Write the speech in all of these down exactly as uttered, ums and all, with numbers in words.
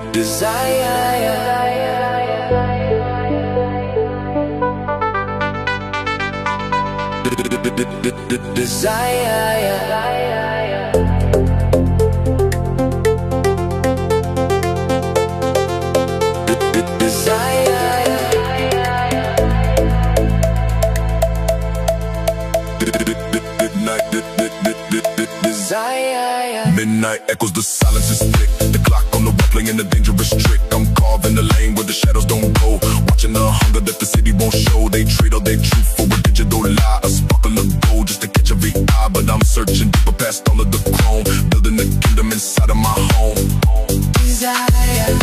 Midnight echoes, the silence is thick. The clock on the wall playing a dangerous trick. I'm carving the lane where the shadows don't go. Watching the hunger that the city won't show. They trade all their truth for a digital lie. A sparkle of gold just to catch every eye. But I'm searching deeper past all of the chrome. Building a kingdom inside of my home. Desire.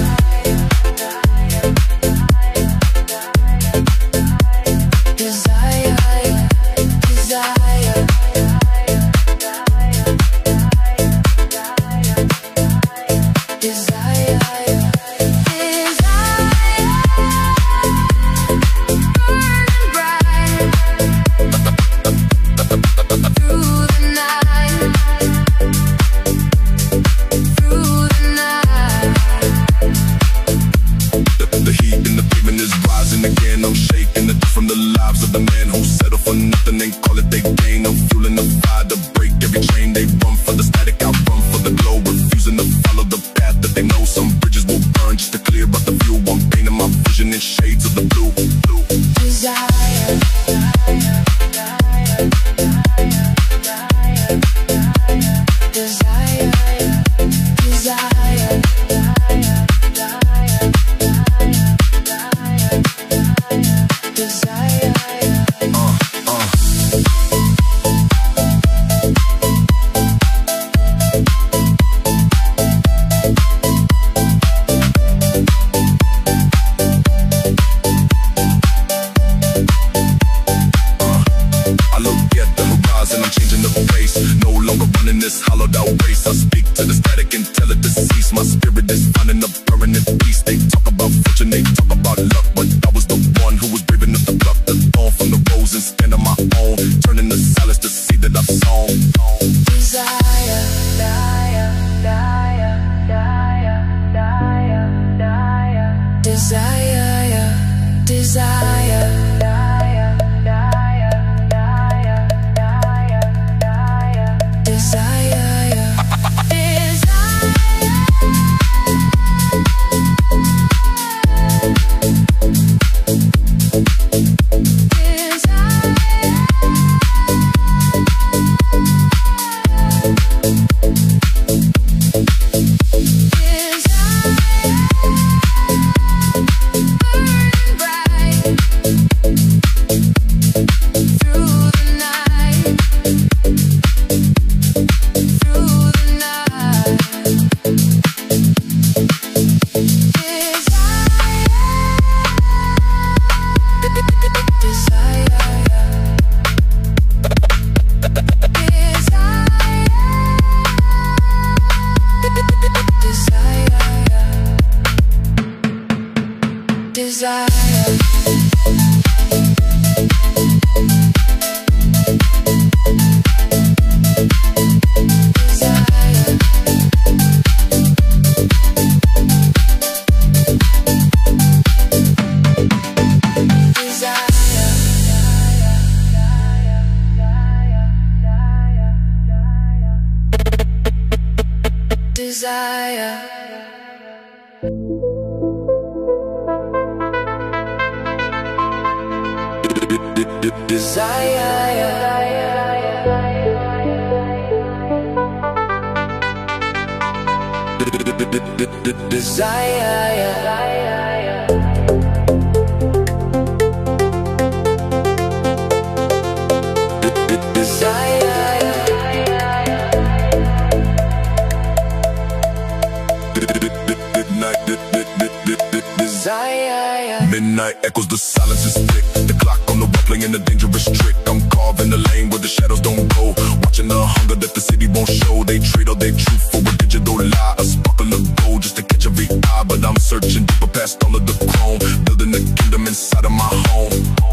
Midnight echoes, the silence is thick. The clock on the wall playing a dangerous trick. I'm carving the lane where the shadows don't go. Watching the hunger that the city won't show. They trade all their truth for a digital lie. A sparkle of gold just to catch every eye. But I'm searching deeper past all of the chrome. Building a kingdom inside of my home.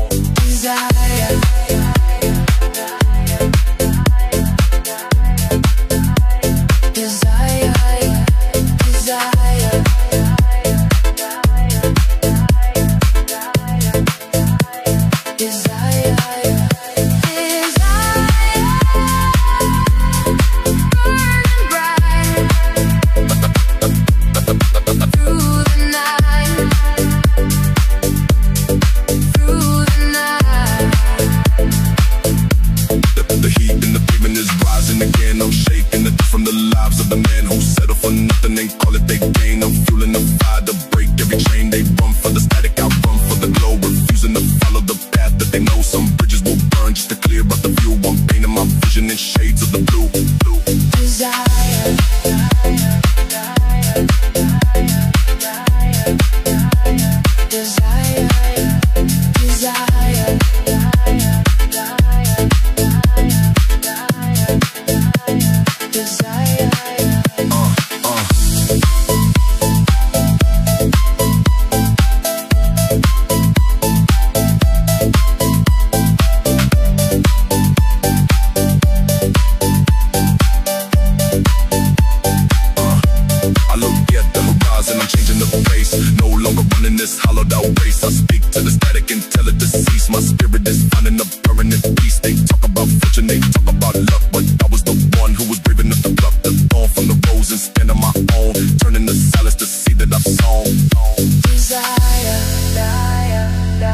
Desire. Desire, desire. the men who settle for nothing and call it their gain. I'm fueling the fire to break every chain. They run for the static, I run for the glow, refusing to follow the path that they know. Some bridges will burn just to clear out the view. I'm painting my vision in shades of the blue. blue. Desire, desire, desire, desire, desire, desire, desire. Uh, uh. I look at the horizon, I'm changing the pace. No longer running this hollowed out race. I speak to the static and tell it to cease. My spirit is finding a permanent peace. They talk about fortune, they talk about luck, but I was the one who was brave enough to pluck the thorn from the rose and stand on my own, turning the silence to see that I've sown. Desire, desire,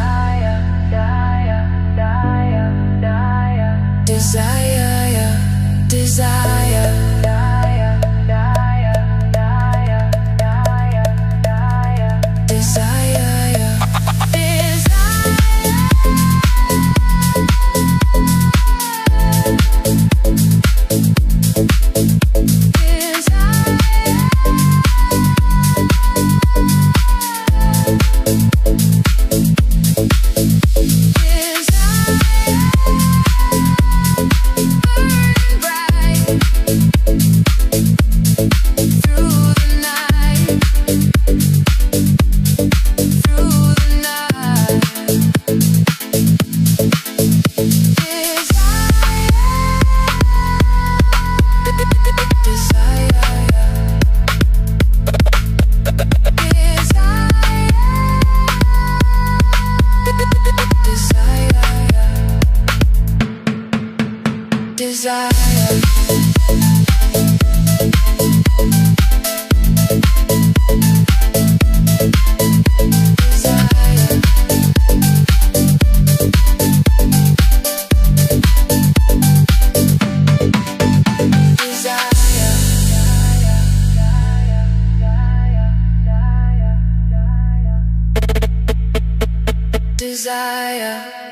desire, desire, desire, desire, desire.